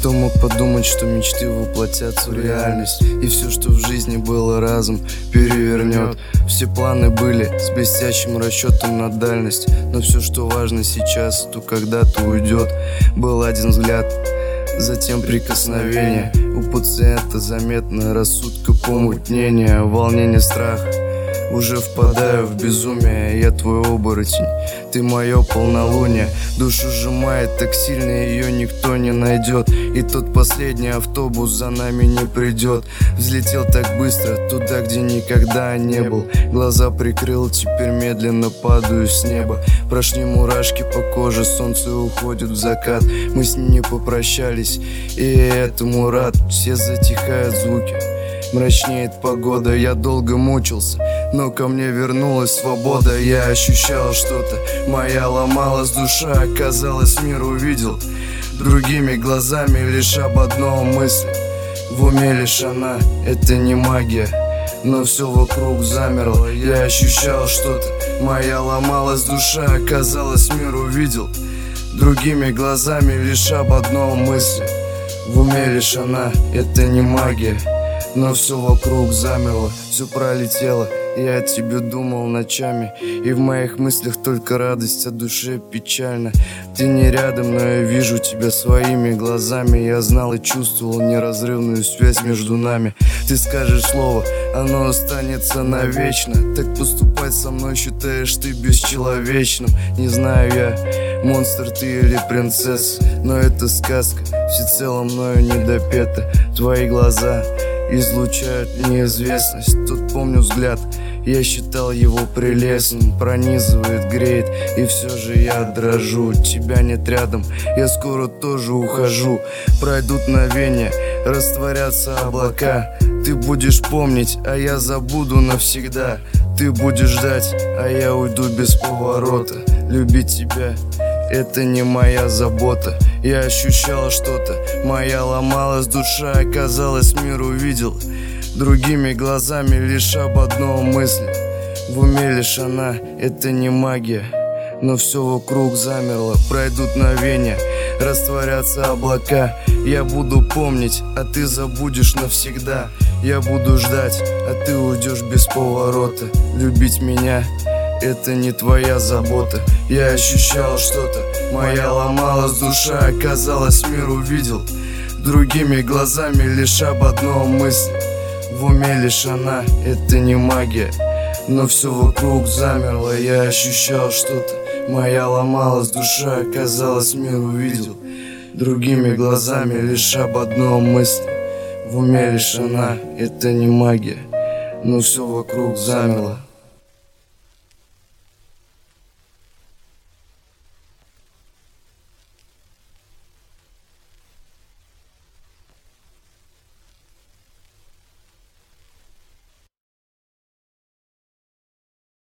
Кто мог подумать, что мечты воплотятся в реальность, и все, что в жизни было, разом перевернет. Все планы были с блестящим расчетом на дальность, но все, что важно сейчас, то когда-то уйдет. Был один взгляд, затем прикосновение. У пациента заметно рассудка помутнение, волнение, страх. Уже впадаю в безумие, я твой оборотень, ты мое полнолуние. Душу сжимает так сильно, ее никто не найдет, и тот последний автобус за нами не придет. Взлетел так быстро, туда, где никогда не был. Глаза прикрыл, теперь медленно падаю с неба. Прошли мурашки по коже, солнце уходит в закат. Мы с ним не попрощались, и этому рад. Все затихают звуки, мрачнеет погода. Я долго мучился, но ко мне вернулась свобода. Я ощущал что-то, моя ломалась душа. Оказалось, мир увидел другими глазами, лишь об одном мысли. В уме лишь она, это не магия, но все вокруг замерло. Я ощущал что-то, моя ломалась душа. Оказалось, мир увидел другими глазами, лишь об одном мысли. В уме лишь она, это не магия, но все вокруг замерло, все пролетело. Я о тебе думал ночами, и в моих мыслях только радость, а душе печально. Ты не рядом, но я вижу тебя своими глазами. Я знал и чувствовал неразрывную связь между нами. Ты скажешь слово, оно останется навечно. Так поступать со мной считаешь ты бесчеловечным. Не знаю я, монстр ты или принцесса, но это сказка, всецело мною недопета. Твои глаза излучают неизвестность. Тут помню взгляд, я считал его прелестным. Пронизывает, греет, и все же я дрожу. Тебя нет рядом, я скоро тоже ухожу. Пройдут мгновения, растворятся облака. Ты будешь помнить, а я забуду навсегда. Ты будешь ждать, а я уйду без поворота. Любить тебя — это не моя забота. Я ощущал что-то, моя ломалась душа. Оказалось, мир увидел другими глазами, лишь об одном мысли. В уме лишь она, это не магия, но все вокруг замерло. Пройдут мгновения, растворятся облака. Я буду помнить, а ты забудешь навсегда. Я буду ждать, а ты уйдешь без поворота. Любить меня — это не твоя забота. Я ощущал что-то, моя ломалась душа. Оказалось, мир увидел другими глазами, лишь об одном мысли. В уме лишь она, это не магия, но все вокруг замерло. Я ощущал что-то, моя ломалась душа. Оказалось, мир увидел другими глазами, лишь об одном мысли. В уме лишь она, это не магия, но все вокруг замерло.